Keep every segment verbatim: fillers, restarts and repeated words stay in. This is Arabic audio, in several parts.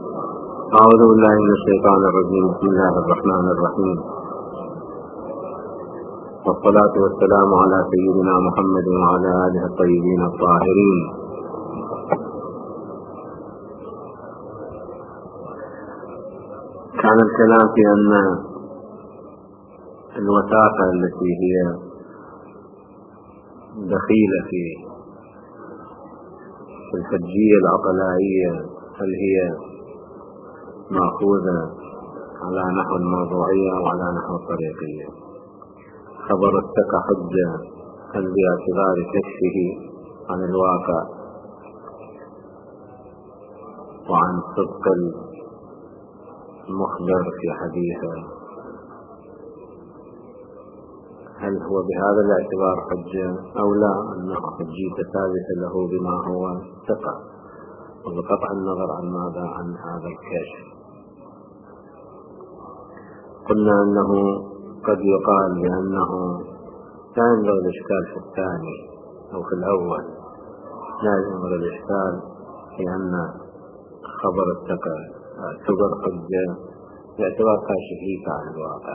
أعوذ بالله من الشيطان الرجيم. بسم الله الرحمن الرحيم، والصلاة والسلام على سيدنا محمد وعلى آله الطيبين الطاهرين. كان الكلام في أن الوثاقة التي هي دخيلة في الحجية العقلائية هل هي مأخوذة على نحو الموضوعية أو على نحو الطريقية. خبر الثقة حجة هل باعتبار كشفه عن الواقع وعن صدق المخبر في حديثه، هل هو بهذا الاعتبار حجة أو لا، أنه حجية ثابتة له بما هو ثقة، وبقطع النظر عن ماذا عن هذا الكشف. قلنا أنه قد يقال بأنه لا ينبغي الإشكال في الثاني أو في الأول، لا ينبغي الإشكال في أن خبر الثقة اعتبر حجة باعتبار كاشفية عن الواقع،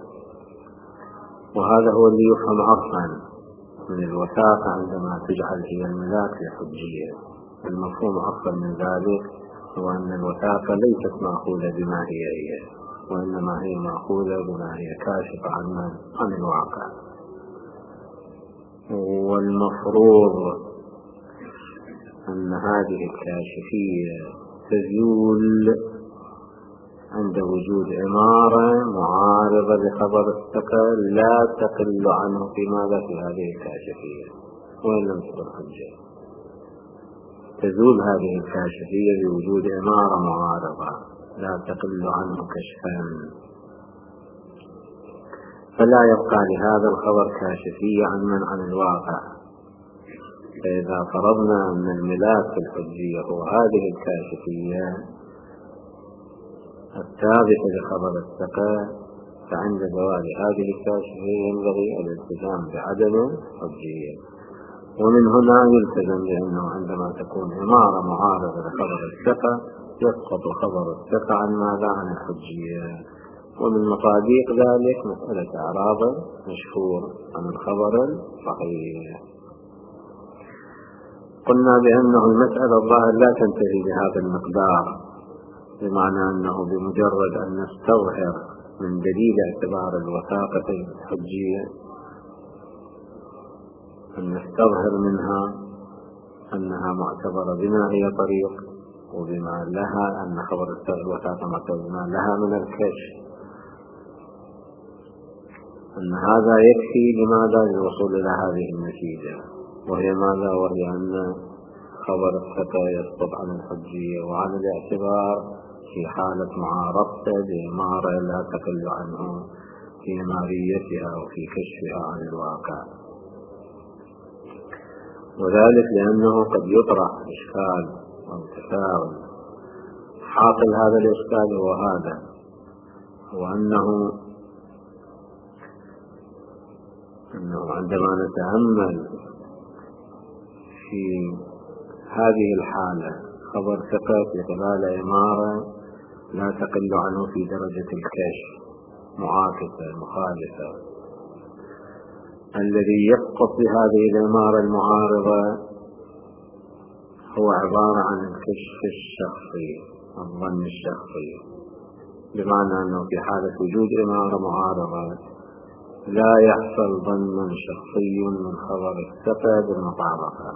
وهذا هو اللي يفهم عرفا من الوثاقة عندما تجعل هي الملاك للحجية. المفهوم عرفا من ذلك هو أن الوثاقة ليست مأخوذة بما هي هي، وإنما هي مأخوذة بما هي كاشفة عن عن الواقع. والمفروض أن هذه الكاشفية تزول عند وجود عمارة معارضة لخبر الثقة لا تقل عنه في ماذا في هذه الكاشفية، وإن لم تكن حجة. تزول هذه الكاشفية بوجود عمارة معارضة لا تقل عنه كشفا، فلا يبقى لهذا الخبر كاشفية عن من عن الواقع. فإذا فرضنا أن الملاك الحجية هو هذه الكاشفية الثابتة لخبر الثقة، فعند زوال هذه الكاشفية ينبغي الالتزام بعدم الحجية. ومن هنا يلتزم بأنه عندما تكون عمارة معارضة لخبر الثقة يسقط خبر الثقة عن ماذا عن الحجية. ومن مصادق ذلك مسألة إعراض مشهور عن الخبر الصحيح. قلنا بأنه المسألة الظاهر لا تنتهي بهذا المقدار، بمعنى أنه بمجرد أن نستظهر من دليل اعتبار الوثاقة الحجية أن نستظهر منها أنها معتبرة بما هي طريق وبما لها، أن خبر الوثاقة معتبر بما لها من الكشف، أن هذا يكفي لماذا للوصول إلى هذه النتيجة، وهي ماذا؟ وهي أن خبر الثقة يسقط عن الحجية وعن الاعتبار في حالة معارضته بإمارة لا تقل عنه في إماريتها وفي كشفها عن الواقع. وذلك لأنه قد يطرح إشكال أو تساؤل. حاصل هذا الإشكال هو هذا، وأنه أنه عندما نتأمل في هذه الحالة خبر ثقة في خلال عمارة لا تقل عنه في درجة الكشف معاكسة مخالفة، الذي يسقط بهذه العمارة المعارضة هو عبارة عن الكشف الشخصي، الظن الشخصي، بمعنى أنه في حالة وجود عمارة معارضة لا يحصل ظن شخصي من خبر الثقة بالمطابقة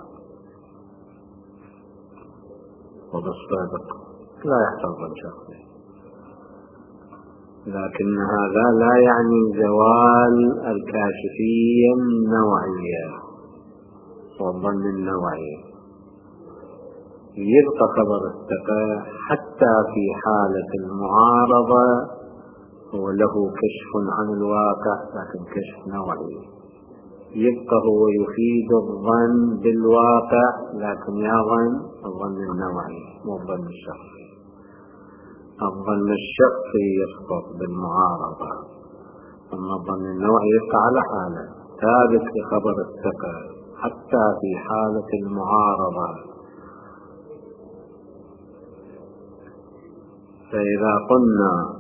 وبالصدق، لا يحصل ظن شخصي. لكن هذا لا يعني زوال الكاشفية النوعية والظن النوعي. يبقى خبر الثقة حتى في حالة المعارضة هو له كشف عن الواقع، لكن كشف نوعي. يبقى هو يفيد الظن بالواقع، لكن يظن الظن النوعي مو الظن الشخصي. الظن الشخصي يسقط بالمعارضة، أما الظن النوعي يبقى على حاله ثابت بخبر الثقة حتى في حالة المعارضة. فإذا قلنا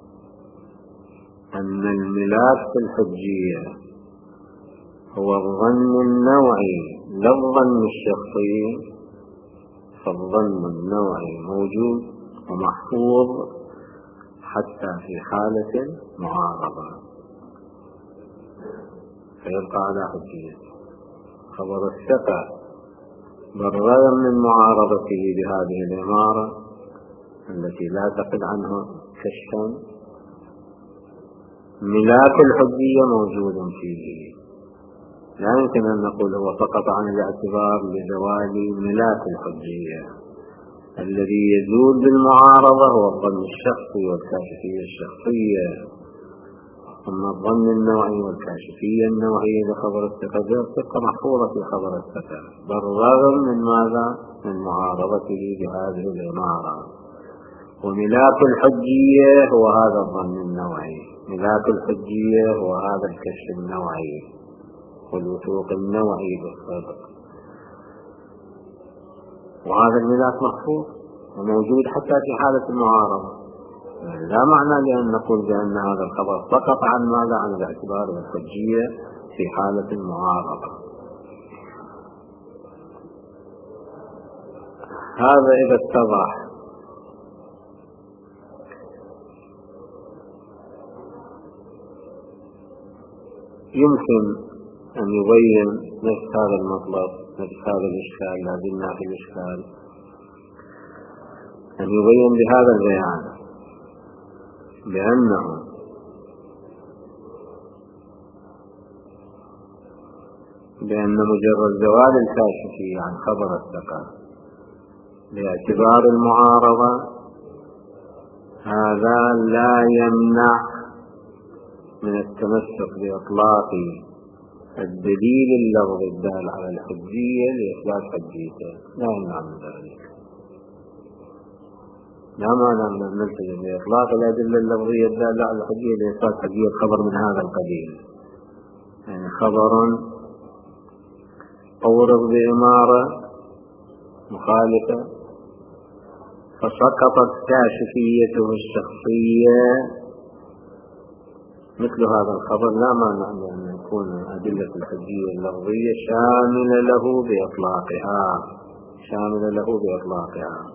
أن الملاك في الحجية هو الظن النوعي لا الظن الشخصي، فالظن النوعي موجود ومحفوظ حتى في حالة المعارضة، فيبقى على حجية. خبر الثقة بالرغم من معارضته بهذه العبارة التي لا تقل عنه كشفا، ملاك الحجية موجود فيه، لا يمكن أن نقول هو فقط عن الاعتبار لزوال ملاك الحجية. الذي يزول بالمعارضة هو الظن الشخصي والكاشفية الشخصية، أما الظن النوعي والكاشفية النوعية لخبر الثقة تبقى محفوظة في خبر الثقة بالرغم من ماذا؟ من معارضته بهذه العبارة. وملاك الحجية هو هذا الظن النوعي، ملاك الحجية هو هذا الكشف النوعي والوثوق النوعي بالصدق، وهذا الملاك محفوظ وموجود حتى في حالة المعارضة. لا معنى لأن نقول بأن هذا الخبر فقط عن ماذا؟ عن الاعتبار والحجية في حالة المعارضة. هذا إذا اتضح. يمكن أن يبين نفس هذا المطلب، نفس هذا الإشكال، لا زلنا في الإشكال، أن يبين بهذا البيان بأنه بأن مجرد زوال الكاشفي عن خبر الثقة باعتبار المعارضة هذا لا يمنع من التمسك بإطلاق الدليل اللفظي الدال على الحجية لإثبات حجيته، لا يمنع من ذلك. لا معنى من نلتزم بإطلاق الأدلة اللفظية الدالة على الحجية لإثبات حجية خبر من هذا القبيل، يعني خبر أورد بإمارة مخالفة فسقطت كاشفيته الشخصية مثل هذا الخبر، لا مانع أن يكون أدلة الحجية اللفظية شاملة له بإطلاقها شاملة له بإطلاقها.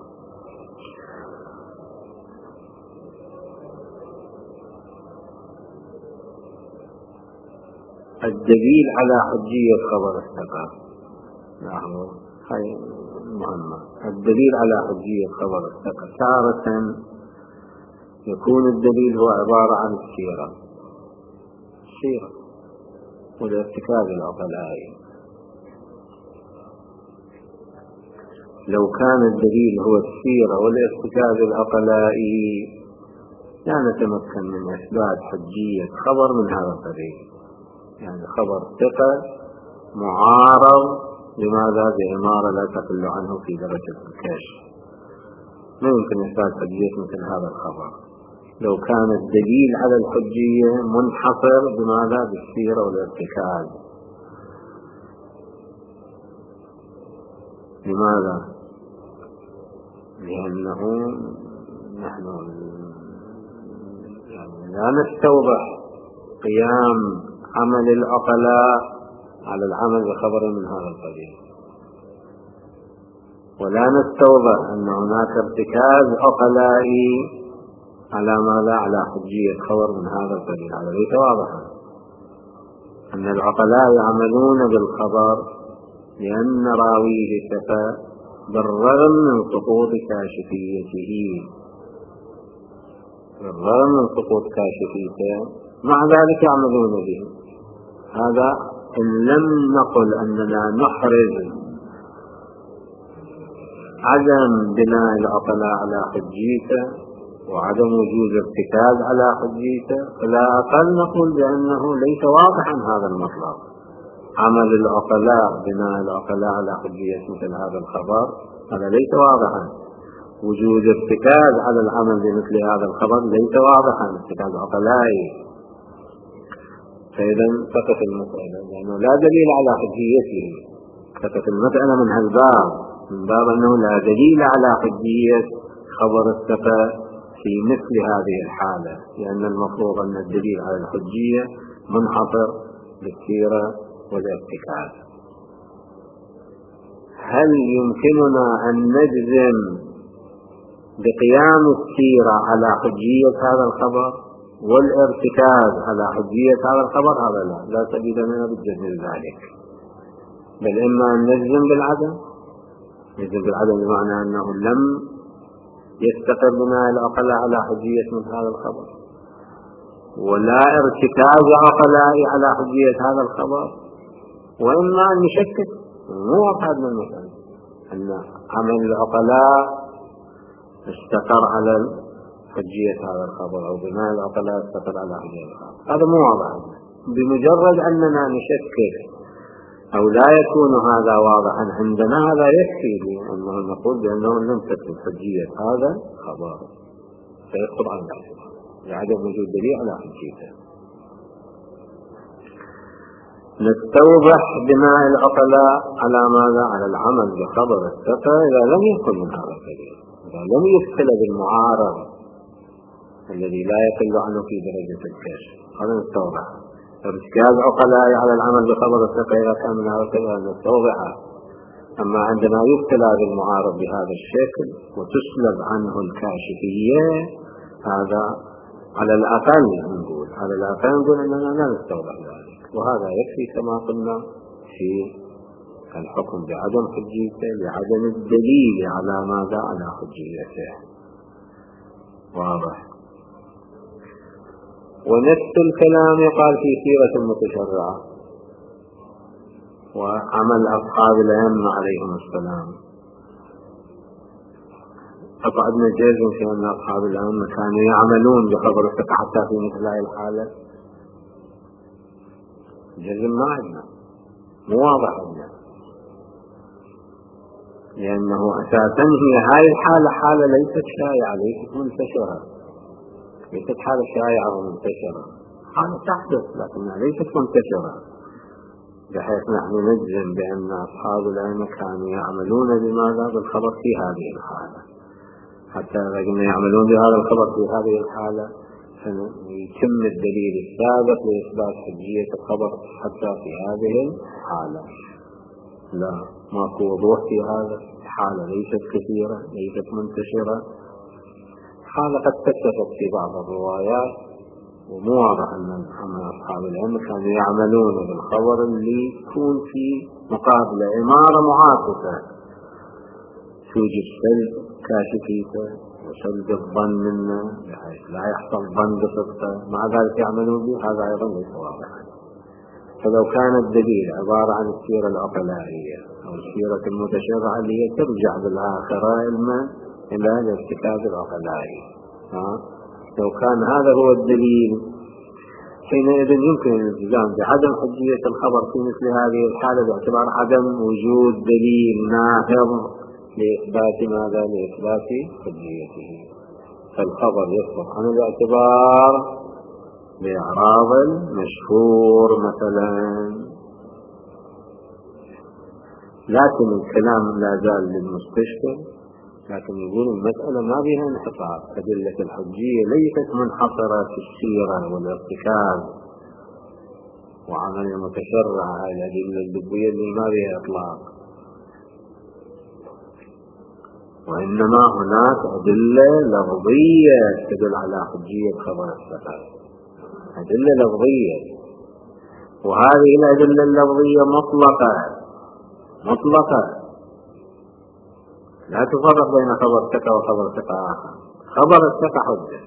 الدليل على حجية خبر الثقة، نعم هاي مهمة. الدليل على حجية خبر الثقة تارة يكون الدليل هو عبارة عن السيرة السيرة والارتكاب العقلائي. لو كان الدليل هو السيرة والارتكاب العقلائي لا نتمكن من إثبات حجية خبر من هذا القبيل، يعني خبر ثقة معارض لماذا؟ بإمارة لا تقل عنه في درجة الكشف، لا يمكن إثبات حجية مثل هذا الخبر لو كان الدليل على الحجية منحصر بماذا؟ بالسيرة والارتكاب. لماذا؟ لأنه نحن يعني لا نستوضح قيام عمل العقلاء على العمل بخبر من هذا القبيل، ولا نستوضح أن هناك ارتكاز عقلائي على ماذا؟ على حجية خبر من هذا القبيل. هذا ليس واضحا أن العقلاء يعملون بالخبر لأن راويه ثقة بالرغم من سقوط كاشفيته بالرغم من سقوط كاشفيته مع ذلك يعملون به. هذا إن لم نقل أننا نحرز عدم بناء العقلاء على حجيته وعدم وجود ارتكاز على حجيته، فلا أقل نقول بأنه ليس واضحا هذا المطلب. عمل العقلاء بناء العقلاء على حجية مثل هذا الخبر هذا ليس واضحا. وجود ارتكاز على العمل بمثل هذا الخبر ليس واضحا، ارتكاز عقلائي. فإذا فقط المسألة لأنه لا دليل على حجيته، فقط المسألة من هالباب، من باب أنه لا دليل على حجية خبر الثقة في مثل هذه الحالة، لأن المفروض أن الدليل على الحجية منحصر بالسيرة والارتكاز. هل يمكننا أن نجزم بقيام السيرة على حجية هذا الخبر والارتكاز على حجية هذا الخبر؟ هذا لا لا سبيل لنا بالجزم ذلك، بل إما أن نجزم بالعدم. نجزم بالعدم بمعنى أنه لم يستقر بناء العقلاء على حجية من هذا الخبر، ولا ارتكاز عقلاء على حجية هذا الخبر، وإما أن نشكك. مو واضح من المثال أن عمل العقلاء استقر على حجية هذا الخبر أو بناء العقلاء استقر على حجية الخبر، هذا مو واضح. بمجرد أننا نشكك أو لا يكون هذا واضحا عندنا هذا يكفي لأنه نقول بأنه لم تكن حجية هذا الخبر، فيسقط عن الاعتبار لعدم وجود دليل على حجيته. نستوضح بناء العقلاء على ماذا؟ على العمل بخبر الثقة إذا لم يكن من هذا الدليل، إذا لم يختل بالمعارض الذي لا يقل عنه في درجة الكشف، هذا نستوضح. ارتكاز عقلاء على العمل بخبر الثقة إذا كان من هذا الدليل نستوضحه. أما عندما يبتلى بالمعارض بهذا الشكل وتسلب عنه الكاشفية، هذا على الأقل نقول على الأقل نقول أننا لا نستوضح ذلك، وهذا يكفي كما قلنا في الحكم بعدم حجيته لعدم الدليل على ماذا؟ على حجيته. واضح. ونفس الكلام يقال في سيرة المتشرعة وعمل أصحاب الأئمة عليهم السلام. أقعدنا جزم في أن أصحاب الأئمة كانوا يعملون بخبر الثقة حتى في مثل هذه الحالة؟ جزم ما عندنا، مو واضح عندنا، لأنه أساسا هي هاي الحالة حالة ليست شائعة، ليست منتشرة، ليست حالة شائعة ومنتشرة، حالة تحدث لكنها ليست منتشرة بحيث نحن نجزم بأن أصحاب الأئمة كانوا يعملون بماذا؟ بالخبر في هذه الحالة. حتى إذا يعملون بهذا الخبر في هذه الحالة يتم الدليل السابق لإثبات حجية الخبر حتى في هذه الحالة. لا، ماكو وضوح في هذا. حالة ليست كثيرة، ليست منتشرة، حالة قد تتفق في بعض الروايات، ومو واضح أن أصحاب العلم كانوا يعملون بالخبر اللي يكون في مقابل عمارة معاكسة توجد سلب كاشفيته وسلب الظن منه بحيث لا يحصل ظن بصدقه، مع ذلك يعملون به، هذا أيضا ليس واضحا. فلو كان الدليل عبارة عن السيرة العقلائية أو السيرة المتشرعة اللي هي ترجع بالآخرة علما إلى الارتكاز العقلائي، لو كان هذا هو الدليل حينئذ يمكن الالتزام بعدم حجية الخبر في مثل هذه الحالة باعتبار عدم وجود دليل ناهض لإثبات ماذا؟ لإثبات حجيته. فالخبر يسقط عن الاعتبار بإعراض المشهور مثلا. لكن الكلام لا زال للمستشكل، لكن يقول المسألة ما بها انحصار، أدلة الحجية ليست منحصرة في السيرة والارتكاز وعمل المتشرع، هذه الأدلة اللبية اللي ما بها إطلاق، وإنما هناك أدلة لفظية تدل على حجية خبر الثقة، أدلة لفظية، وهذه الأدلة اللفظية مطلقة مطلقة لا تفرق بين خبر ثقة وخبر ثقة آخر. خبر الثقة حجة،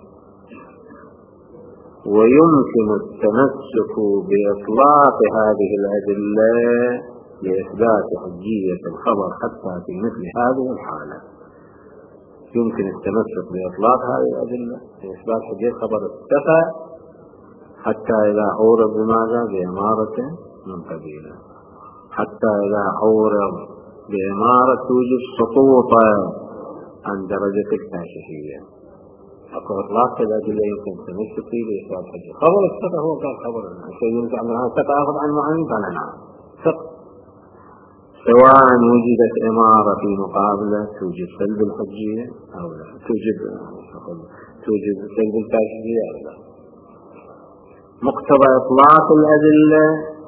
ويمكن التمسك بإطلاق هذه الأدلة لإثبات حجية الخبر حتى في مثل هذه الحالة. يمكن التمسك بإطلاق هذه الأدلة لإثبات حجية خبر الثقة حتى إذا عورض بماذا؟ بإمارة من قبيلة، حتى إذا عورض بإمارة توجد سقوطا عن درجة الكاشفية. أقول إطلاق الأدلة يمكن التمسك فيه لإثبات حجية خبر الثقة. هو قال خبر الثقة يمكن أن الثقة أخذ عن معين، قال نعم ثقة سواء وجدت إمارة في مقابلة توجد سلب الحجية أو لا، توجد توجد سلب الكاشفية أو لا. مقتضى إطلاق الأدلة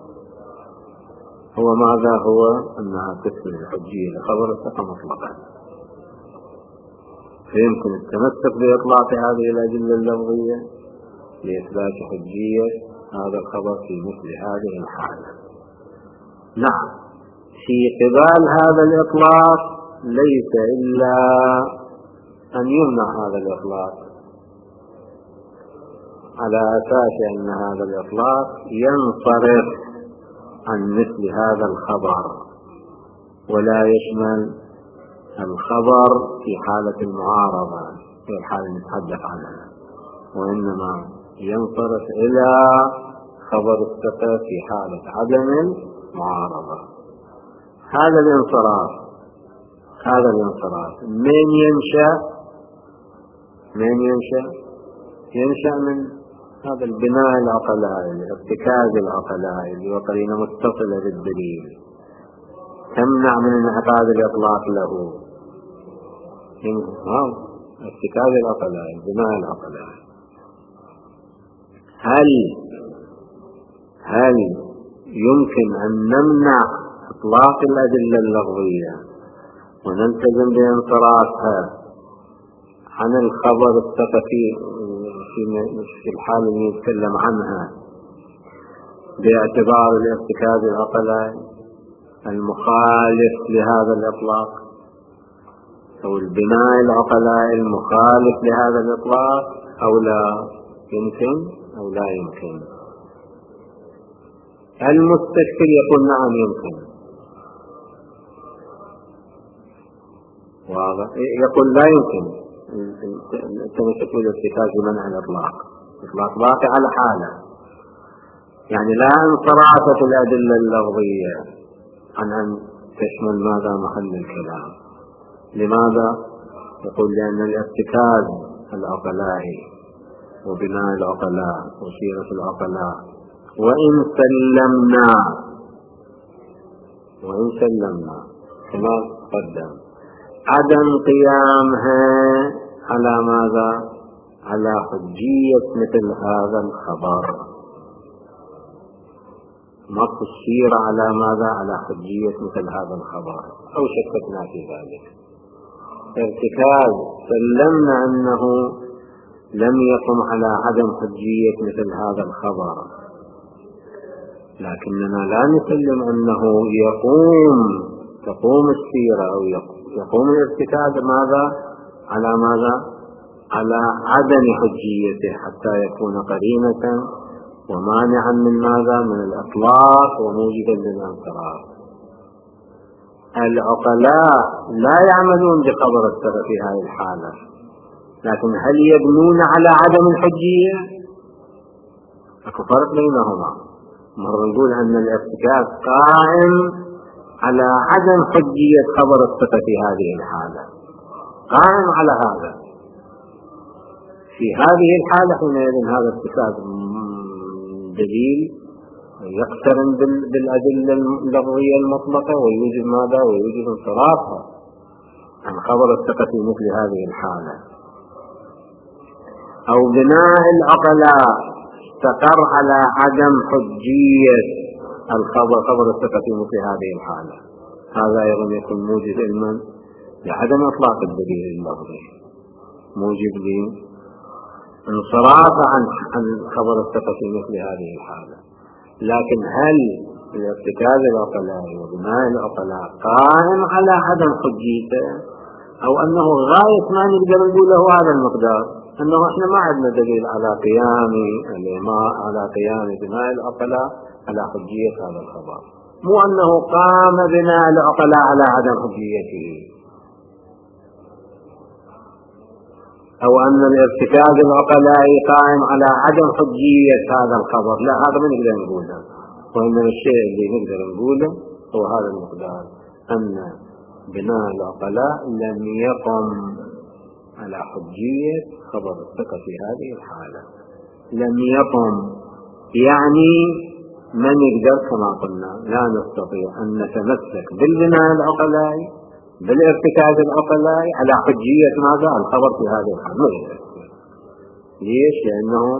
هو ماذا؟ هو أنها تثبت الحجية لخبر الثقة مطلقا، فيمكن التمسك بإطلاق هذه الأدلة اللفظية لإثبات حجية هذا الخبر في مثل هذه الحالة. نعم، في قبال هذا الإطلاق ليس إلا أن يمنع هذا الإطلاق على أساس أن هذا الإطلاق ينصرف عن مثل هذا الخبر ولا يشمل الخبر في حالة المعارضة في الحالة اللي نتحدث عنها، وإنما ينصرف إلى خبر الثقة في حالة عدم المعارضة. هذا الانصراف هذا الانصراف من ينشأ من ينشأ ينشأ من هذا البناء العقلائي، ارتكاز العقلائي وقرينة متصلة بالدليل تمنع من انعقاد الإطلاق له. ارتكاز العقلائي، البناء العقلائي. هل هل يمكن أن نمنع إطلاق الأدلة اللفظية ونلتزم بانصرافها عن الخبر الثقفي في الحال اللي نتكلم عنها باعتبار الارتكاز العقلائي المخالف لهذا الإطلاق أو البناء العقلائي المخالف لهذا الإطلاق، أو لا يمكن أو لا يمكن؟ المستشكل يقول نعم يمكن، واضح. يقول لا يمكن التمسك بالارتكاز بمنع الإطلاق، إطلاق باقي على حاله، يعني لا انصرافت الأدلة اللفظية عن أن تشمل ماذا محل الكلام. لماذا؟ يقول لأن الارتكاز العقلائي وبناء العقلاء وسيرة العقلاء وإن سلمنا وإن سلمنا كما قدم عدم قيامها على ماذا؟ على حجية مثل هذا الخبر، نص السيرة على ماذا؟ على حجية مثل هذا الخبر، أو شككنا في ذلك. ارتكاز سلمنا أنه لم يقم على عدم حجية مثل هذا الخبر، لكننا لا نسلم أنه يقوم تقوم السيرة أو يقوم الارتكاز ماذا؟ على ماذا؟ على عدم حجيته حتى يكون قرينة ومانعا من ماذا؟ من الإطلاق وموجبا للانصراف. العقلاء لا يعملون بخبر الثقة في هذه الحالة، لكن هل يبنون على عدم الحجية؟ اكو فرق بينهما. مرة نقول أن الارتكاز قائم على عدم حجية خبر الثقة في هذه الحالة، قائم على هذا. في هذه الحالة حينئذ هذا ارتكاز دليل يقترن بالأدلة اللفظية المطلقة ويوجد ماذا؟ ويوجد انصرافها عن خبر الثقة في مثل هذه الحالة. أو بناء العقلاء استقر على عدم حجية الخبر خبر الثقة في مثل هذه الحالة، هذا أيضا يكون موجب علما لعدم إطلاق الدليل اللفظي، موجب لانصراف عن عن خبر الثقة في مثل هذه الحالة. لكن هل الارتكاز العقلائي وبناء العقلاء قائم على عدم حجيته، أو أنه غاية ما نقدر نقول له هذا المقدار، أنه إحنا ما عندنا دليل على قيام الإماء على قيام بناء العقلاء على حجية هذا الخبر، مو أنه قام بناء العقلاء على عدم حجيته، أو أن الارتكاز العقلائي قائم على عدم حجية هذا الخبر. لا، هذا ما نقدر نقوله، وإنما الشيء اللي نقدر نقوله هو هذا المقدار، أن بناء العقلاء لم يقم على حجية خبر الثقة في هذه الحالة. لم يقم يعني من يقدر كما قلنا لا نستطيع أن نتمسك بالبناء العقلائي بالارتكاز العقلائي على حجية ماذا؟ الخبر في هذه الحالة. ليش؟ لأنهم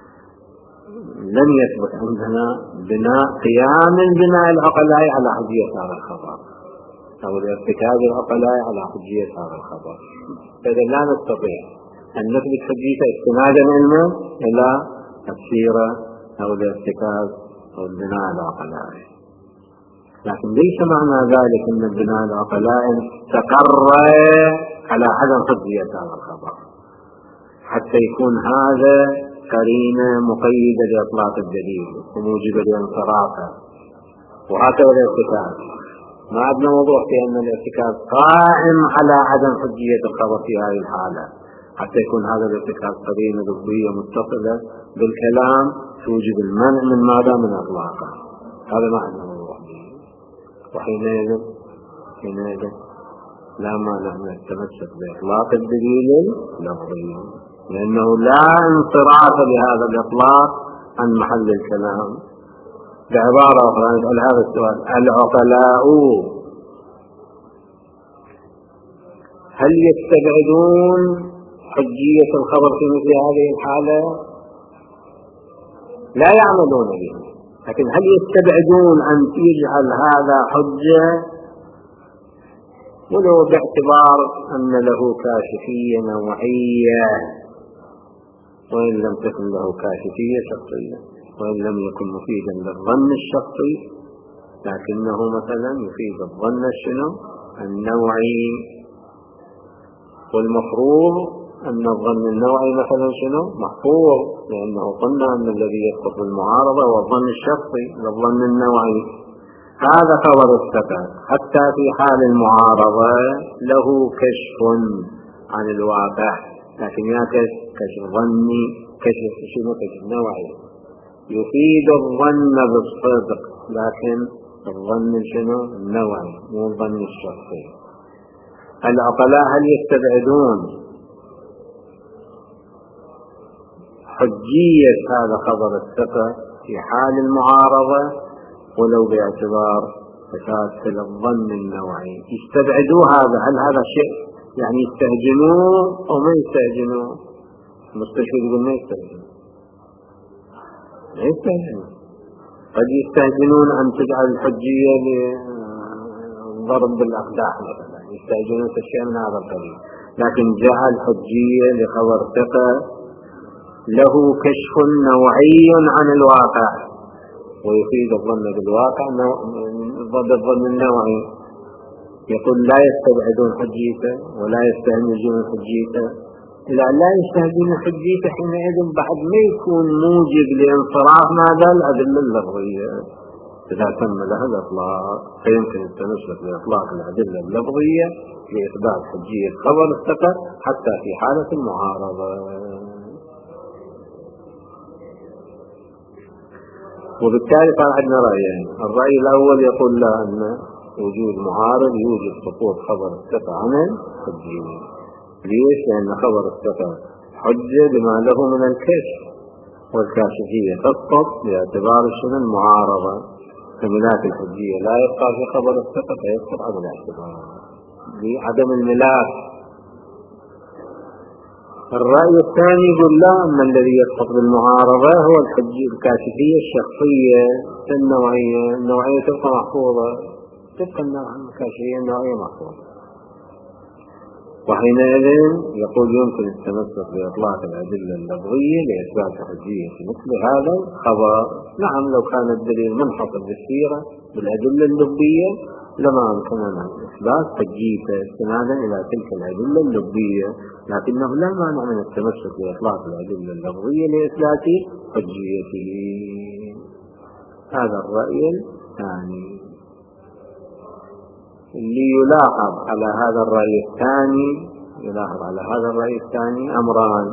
لم يثبت عندنا بناء قيام البناء العقلائي على حجية هذا الخبر أو الارتكاز العقلائي على حجية هذا الخبر. فإذا لا نستطيع أن نثبت حجية استنادا علما إلى السيرة أو الارتكاز أو البناء العقلائي. لكن ليس معنى ذلك أن البناء العقلائي استقر على عدم حجية هذا الخبر حتى يكون هذا قرينة مقيدة لإطلاق الدليل وموجبة لانصرافه. وهكذا الارتكاز ما عندنا موضوع في أن الارتكاز قائم على عدم حجية الخبر في هذه الحالة حتى يكون هذا الارتكاز قرينة ضبطية متصلة بالكلام توجب المنع من ماذا؟ من إطلاقه. هذا ما عندنا موضوع. وحينئذ حينئذ لا مانع من التمسك بإطلاق الدليل اللفظي لأنه لا انصراف لهذا الإطلاق عن محل الكلام. بعبارة أخرى نسأل هذا السؤال: العقلاء هل يستبعدون حجية الخبر في مثل هذه الحالة؟ لا يعملون به، لكن هل يستبعدون أن يجعل هذا حجة ولو باعتبار أن له كاشفية نوعية وإن لم تكن له كاشفية شخصية وإن لم يكن مفيدا للظن الشخصي لكنه مثلا يفيد الظن الشنو النوعي. والمفروض أن الظن النوعي مثلا شنو محفوظ لأنه قلنا أن الذي يسقط بالمعارضة هو الظن الشخصي للظن النوعي. هذا خبر الثقة حتى في حال المعارضة له كشف عن الواقع لكن يا كشف ظني كشف شنو كشف نوعي يفيد الظن بالصدق لكن الظن شنو النوعي مو الظن الشخصي. العقلاء هل يستبعدون حجية هذا خبر الثقة في حال المعارضة ولو باعتبار تكاسل الظن النوعي؟ يستبعدوا هذا. هل هذا شيء يعني يستهجنوه أو ما يستهجنوه؟ المستشفى يقول ما يستهجنوه ما يستهجنوه قد يستهجنون أن تجعل الحجية لضرب بالأقداح مثلا يستهجنون الشيء من هذا القبيل. لكن جعل الحجية لخبر ثقة له كشف نوعي عن الواقع ويفيد الظن بالواقع ضد الظن النوعي. يقول لا يستبعدون حجيته ولا يستهجنون حجيته. إلا لا يستهجنون حجيته حينئذ بعد ما يكون موجب لانصراف ماذا الأدلة اللفظية. إذا تم لها الإطلاق فيمكن التمسك بإطلاق الأدلة اللفظية لإثبات حجية خبر الثقة حتى في حالة المعارضة. وبالتالي صار عندنا رأيين. الرأي الأول يقول لا أن وجود معارض يوجد سقوط خبر الثقة عن الحجية. ليش؟ لأن خبر الثقة حجة بما له من الكشف والكاشفية تسقط باعتبار شنو المعارضة كملاك الحجية لا يبقى في خبر الثقة فيسقط عن الاعتبار لعدم الملاك. الرأي الثاني يقول لا أن الذي يسقط بالمعارضة هو الحجية الكاشفية الشخصية النوعية. النوعية تبقى محفوظة تبقى الكاشفية النوعية محفوظة. وحينئذ يقول يمكن التمسك بإطلاق الأدلة اللفظية لإثبات حجية مثل هذا الخبر. نعم لو كان الدليل منحصر بالسيرة بالأدلة اللفظية لما أمكننا إثبات حجيته استنادا إلى تلك الأدلة اللفظية لكنه لا مانع من التمسك بإطلاق الأدلة اللفظية لإثبات حجيته. هذا الرأي الثاني. اللي يلاحظ على هذا الرأي الثاني يلاحظ على هذا الرأي الثاني أمران.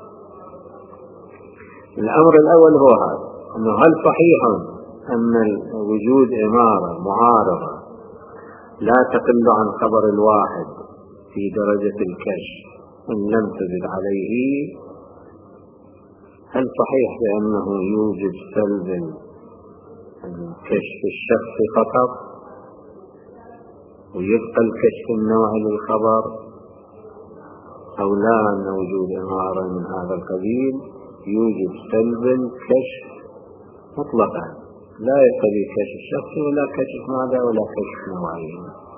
الأمر الأول هو هذا أنه هل صحيح أن وجود عمارة معارضة لا تقل عن خبر الواحد في درجة الكشف إن لم تزد عليه؟ هل صحيح بأنه يوجد سلب الكشف الشخصي فقط ويبقى الكشف النوعي للخبر، أو لا أن وجود إمارة من هذا القبيل يوجب سلب الكشف مطلقا، لا يقتضي كشف شخصي ولا كشف ماذا ولا كشف نوعي.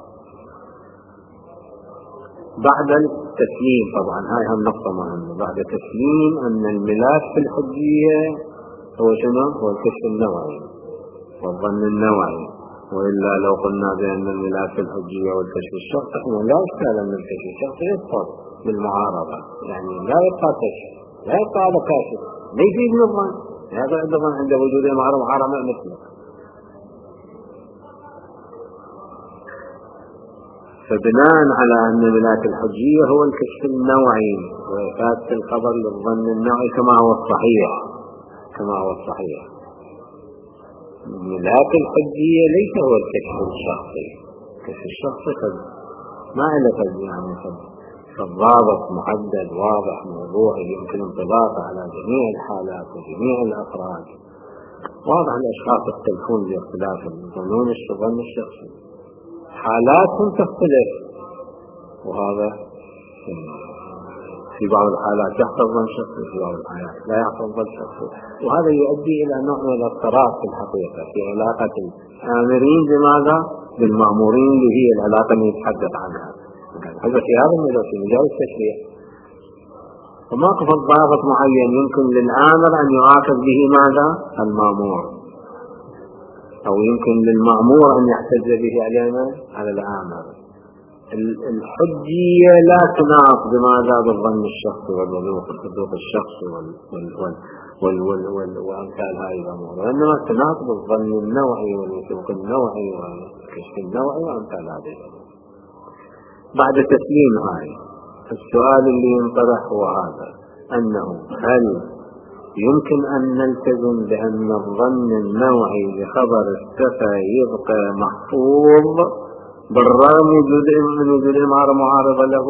بعد التسليم طبعا هاي هم نقطة مهمة، بعد تسليم أن الملاك في الحجية هو شنو؟ هو الكشف النوعي والظن النوعي، وإلا لو قلنا بأن الملاك في الحجية والكشف الشخصي لا إشكال أن الكشف الشخصي يسقط بالمعارضة، يعني لا يبقى كشف، لا يبقى هذا كاشف، لا يفيد من الظن، هذا الظن عند وجود معارضة محرمة مثله. فبناء على أن ملاك الحجية هو الكشف النوعي وإفادة الخبر للظن النوعي كما هو الصحيح، كما هو الصحيح ملاك الحجية ليس هو الكشف الشخصي. الكشف الشخصي قد ما له قد يعني فالضابط محدد واضح موضوعي يمكن انطباقه على جميع الحالات وجميع الأفراد، واضح الأشخاص يختلفون باختلاف الظنون الظن الشخصي، حالاتهم تختلف، وهذا في بعض الحالات يحصل ظن شخصي في بعض الحالات لا يحصل ظن شخصي، وهذا يؤدي إلى نوع من الاضطراب في الحقيقة في علاقة الآمرين بماذا؟ بالمأمورين اللي هي العلاقة اللي نتحدث عنها. هذا في هذا المجال في مجال التشريع، وموقف ضابط معين يمكن للآمر أن يعاقب به ماذا؟ المأمور، أو يمكن للمأمور أن يحتج به علينا على الآمر. الحجية لا تناط بماذا؟ بالظن الشخصي والوثوق الشخصي وأمثال هذه الأمور، وإنما تناط بالظن النوعي والوثوق النوعي والكشف النوعي وأمثال هذه الأمور. بعد تسليم هاي السؤال اللي ينطرح هو هذا، أنه هل يمكن أن نلتزم بأن الظن النوعي بخبر الثقة يبقى محفوظ بالرغم من وجود إمارة معارضة له،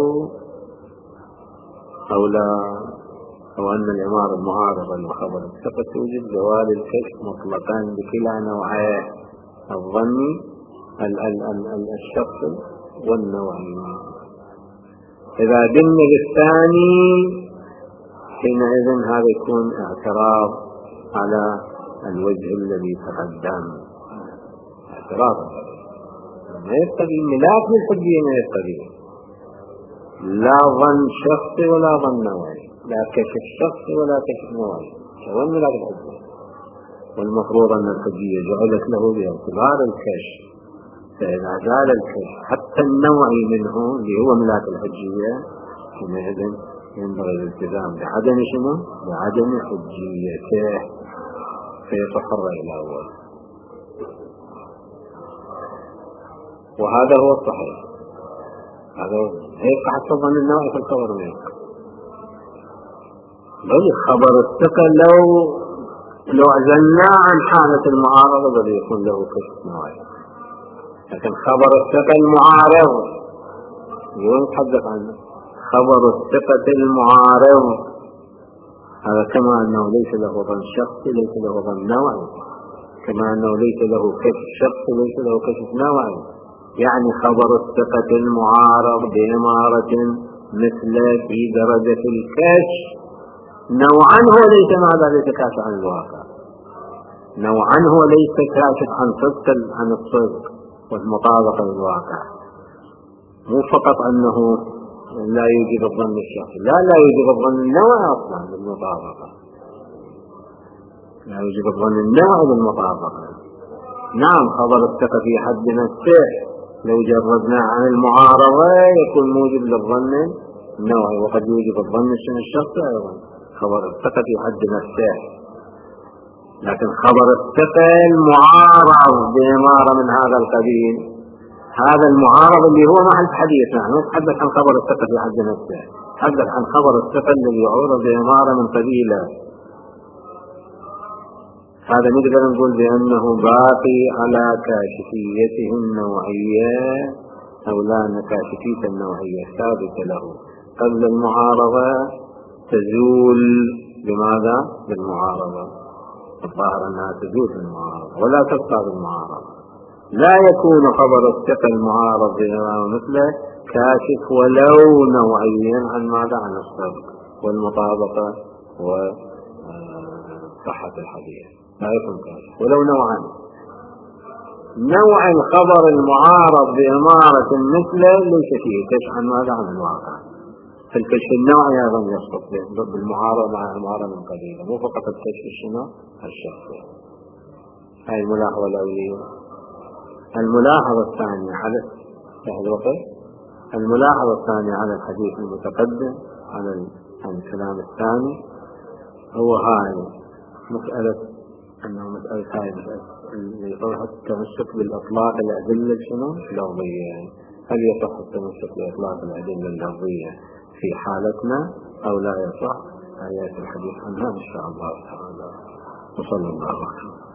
أو لا، أو أن الإمارة المعارضة لخبر الثقة توجد زوال الكشف مطلقا بكلا نوعيه الظني الشخصي والنوعي؟ إذا قلنا بالثاني حينئذ هذا يكون اعتراض على الوجه الذي تقدم، اعتراض ما يقتضي ملاك للحجية، ما يقتضي لا ظن شخصي ولا ظن نوعي، لا كشف شخصي ولا كشف نوعي، شو ملاك الحجية؟ والمفروض أن الحجية جعلت له باعتبار الكشف، فإذا زال الكشف حتى النوعي منه اللي هو ملاك الحجية حينئذ ينبغي الالتزام بعدم شنو؟ بعدم حجيته، فيصح الرأي الأول، وهذا هو الصحيح. هذا هيبقى حتى ظن النوعي في الخبر منه، بل خبر الثقة لو لو عزلناه عن حالة المعارضة بل يكون له كشف نوعي، لكن خبر الثقة المعارض اليوم نتحدث عنه، خبر الثقة المعارض هذا كما أنه ليس له ظن شخصي ليس له ظن نوعي، كما أنه ليس له كشف شخصي ليس له كشف نوعي، يعني خبر الثقة المعارض بإمارة مثل في درجة الكشف نوعا هو ليس ماذا؟ ليس كاشف عن الواقع، نوعا هو ليس كاشف عن صدق عن الصدق والمطابقة للواقع، مو فقط أنه لا يوجد الظن الشخصي، لا لا يوجد الظن النوعي أصلا بالمطابقة، لا يوجد الظن النوعي بالمطابقة. نعم خبر الثقة في حد نفسه لو جردنا عن المعارضة يكون موجب للظن النوعي، وقد يوجب الظن الشخصي أيضا خبر الثقة في حد نفسه، لكن خبر الثقة المعارض بإمارة من هذا القبيل، هذا المعارض اللي هو محل حديث، نحن نتحدث عن خبر الثقة في حد نفسه، نتحدث عن خبر الثقة الذي يعرض بإمارة من قبيله، هذا نقدر نقول بأنه باقي على كاشفيته النوعية، أو لا أن كاشفية النوعية ثابتة له قبل المعارضة تزول بماذا؟ بالمعارضة. الظاهر أنها تجوز المعارضة ولا تبقى بالمعارضة. لا يكون خبر الثقة المعارض بما مثله كاشف ولو نوعيا عن ماذا؟ عن الصدق والمطابقة وصحة الحديث، لا يكون كاشف ولو نوعا. نوع الخبر المعارض بإمارة مثله ليس فيه كشف عن ماذا؟ عن الواقع. في الكشف النوعي أيضا يسقط بالمعارضة مع عمارة من قليلة، مو فقط الكشف الشنو الشخصي. هاي الملاحظة الأولية. الملاحظة الثانية على الوقت الملاحظة الثانية على الحديث المتقدم على الكلام الثاني هو هاي مسألة أنه مسألة هاي اللي يصح التمسك بالأطلاق الأدلة شنو اللفظية، يعني هل يصح التمسك بأطلاق الأدلة اللفظية في حالتنا أو لا يصح؟ آيات الحديث عنها إن شاء الله تعالى. وصلى الله عليه وسلم.